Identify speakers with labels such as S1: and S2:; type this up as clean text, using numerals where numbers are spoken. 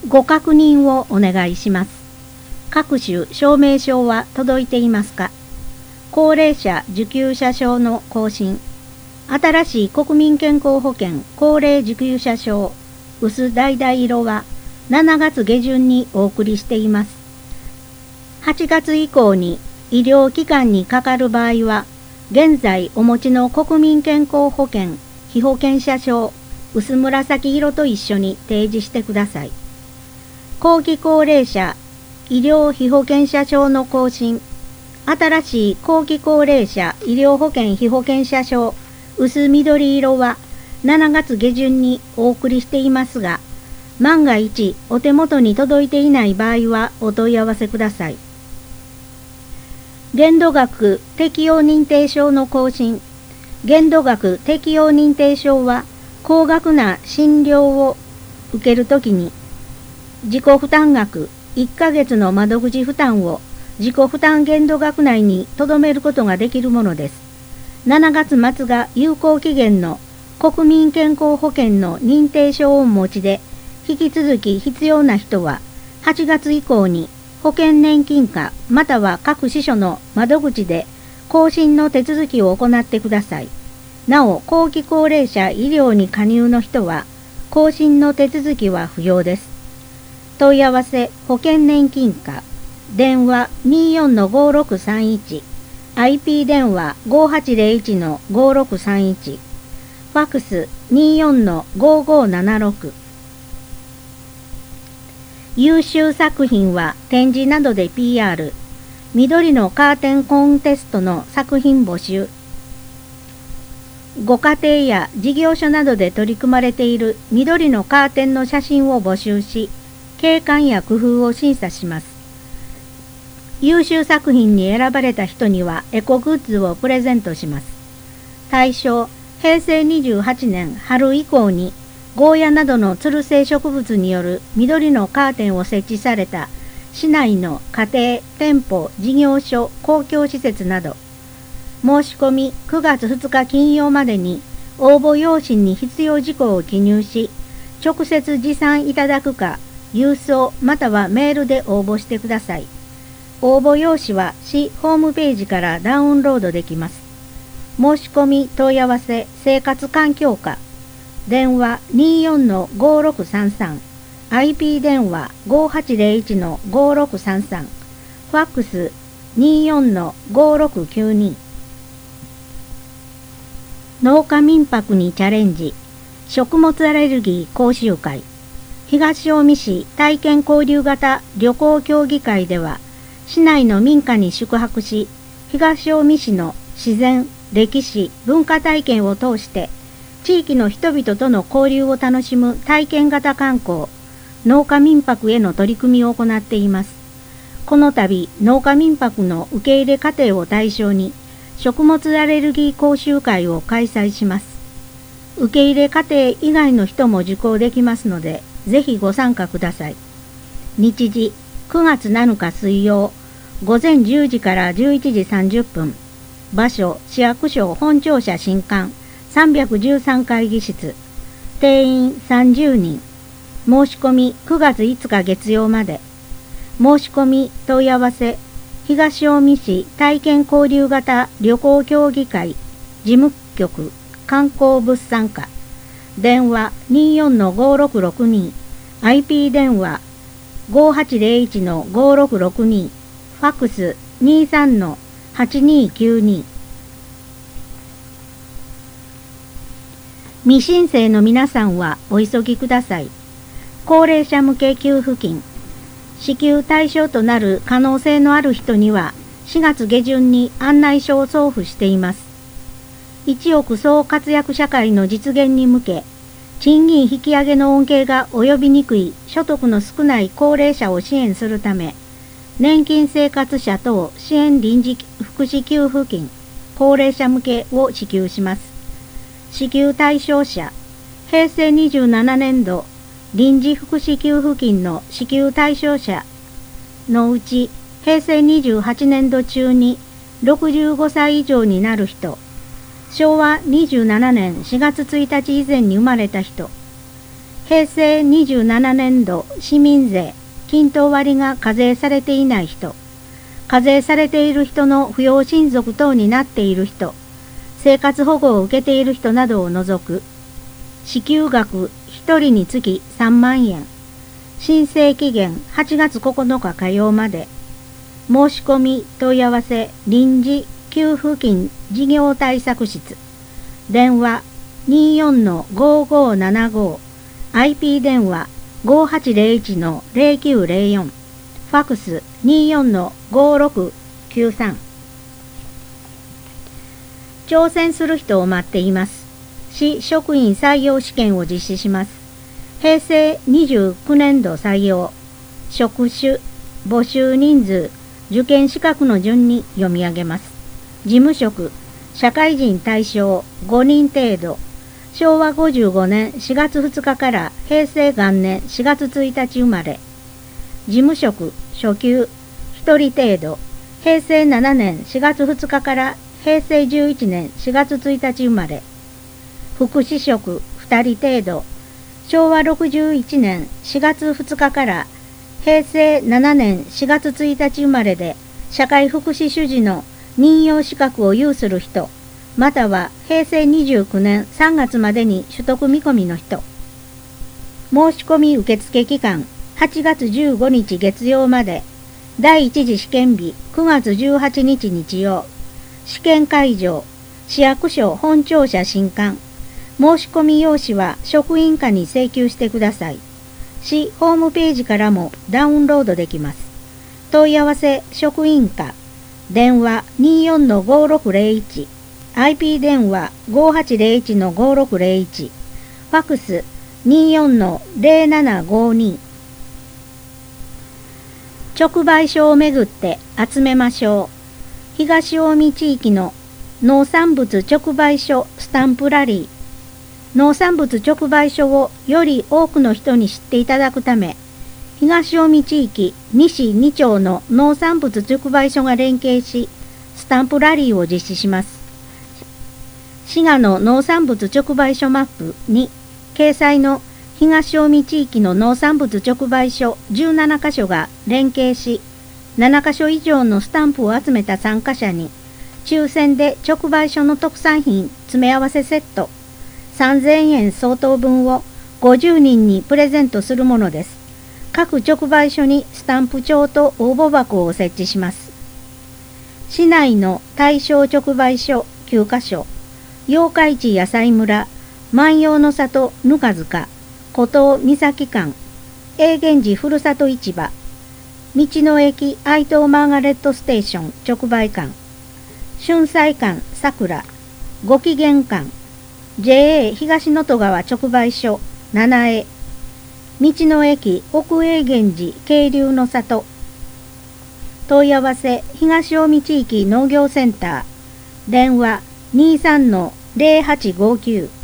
S1: ご確認をお願いします。各種証明書は届いていますか？高齢者受給者証の更新、新しい国民健康保険高齢受給者証薄橙色は7月下旬にお送りしています。8月以降に医療機関にかかる場合は、現在お持ちの国民健康保険被保険者証薄紫色と一緒に提示してください。後期高齢者医療被保険者証の更新、新しい後期高齢者医療保険被保険者証薄緑色は7月下旬にお送りしていますが、万が一お手元に届いていない場合はお問い合わせください。限度額適用認定証の更新、限度額適用認定証は高額な診療を受けるときに自己負担額1ヶ月の窓口負担を自己負担限度額内に留めることができるものです。7月末が有効期限の国民健康保険の認定証をお持ちで、引き続き必要な人は8月以降に保険年金課または各支所の窓口で更新の手続きを行ってください。なお、後期高齢者医療に加入の人は更新の手続きは不要です。問い合わせ保険年金課、電話 24-5631、IP 電話 5801-5631、ファックス 24-5576。優秀作品は展示などで PR、緑のカーテンコンテストの作品募集。ご家庭や事業所などで取り組まれている緑のカーテンの写真を募集し、景観や工夫を審査します。優秀作品に選ばれた人にはエコグッズをプレゼントします。対象、平成28年春以降にゴーヤなどのつる性植物による緑のカーテンを設置された市内の家庭、店舗、事業所、公共施設など、申し込み9月2日金曜までに応募用紙に必要事項を記入し、直接持参いただくか、郵送またはメールで応募してください。応募用紙は市ホームページからダウンロードできます。申し込み問い合わせ生活環境課、電話 24-5633、IP 電話 5801-5633、ファックス 24-5692。農家民泊にチャレンジ、食物アレルギー講習会。東近江市体験交流型旅行協議会では、市内の民家に宿泊し、東近江市の自然、歴史、文化体験を通して、地域の人々との交流を楽しむ体験型観光、農家民泊への取り組みを行っています。この度、農家民泊の受け入れ家庭を対象に、食物アレルギー講習会を開催します。受け入れ家庭以外の人も受講できますので、ぜひご参加ください。日時、9月7日水曜、午前10時から11時30分。場所、市役所本庁舎新館313会議室。定員30人。申し込み9月5日月曜まで。申し込み問い合わせ東近江市体験交流型旅行協議会事務局観光物産課、電話 24-5662、IP 電話 5801-5662、ファックス 23-8292。未申請の皆さんはお急ぎください。高齢者向け給付金、支給対象となる可能性のある人には4月下旬に案内書を送付しています。一億総活躍社会の実現に向け、賃金引き上げの恩恵が及びにくい所得の少ない高齢者を支援するため、年金生活者等支援臨時福祉給付金、高齢者向けを支給します。支給対象者、平成27年度臨時福祉給付金の支給対象者のうち、平成28年度中に65歳以上になる人、昭和27年4月1日以前に生まれた人、 平成27年度市民税均等割が課税されていない人、課税されている人の扶養親族等になっている人、生活保護を受けている人などを除く、支給額1人につき3万円、申請期限8月9日火曜まで、申し込み問い合わせ臨時給付金事業対策室、電話 24-5575、IP 電話 5801-0904、ファクス 24-5693。挑戦する人を待っています。市職員採用試験を実施します。平成29年度採用、職種、募集人数、受験資格の順に読み上げます。事務職、社会人対象5人程度、昭和55年4月2日から平成元年4月1日生まれ。事務職、初級1人程度、平成7年4月2日から平成11年4月1日生まれ。福祉職2人程度、昭和61年4月2日から平成7年4月1日生まれで、社会福祉士事の任用資格を有する人、または平成29年3月までに取得見込みの人。申し込み受付期間8月15日月曜まで、第一次試験日9月18日日曜。試験会場、市役所本庁舎新館。申し込み用紙は職員課に請求してください。市ホームページからもダウンロードできます。問い合わせ職員課、電話 24-5601、IP 電話 5801-5601、ファクス 24-0752。直売所をめぐって集めましょう。東近江地域の農産物直売所スタンプラリー。農産物直売所をより多くの人に知っていただくため、東近江地域西2町の農産物直売所が連携し、スタンプラリーを実施します。滋賀の農産物直売所マップに掲載の東近江地域の農産物直売所17カ所が連携し、7カ所以上のスタンプを集めた参加者に、抽選で直売所の特産品詰め合わせセット3000円相当分を50人にプレゼントするものです。各直売所にスタンプ帳と応募箱を設置します。市内の対象直売所9カ所、八日市野菜村、万葉の里ぬか塚、古東岬間、永源寺ふるさと市場、道の駅愛東マーガレットステーション直売館、春菜館さくら、ご機嫌館、JA 東能登川直売所七重、道の駅奥永源寺渓流の里。問い合わせ東近江地域農業センター、電話 23-0859、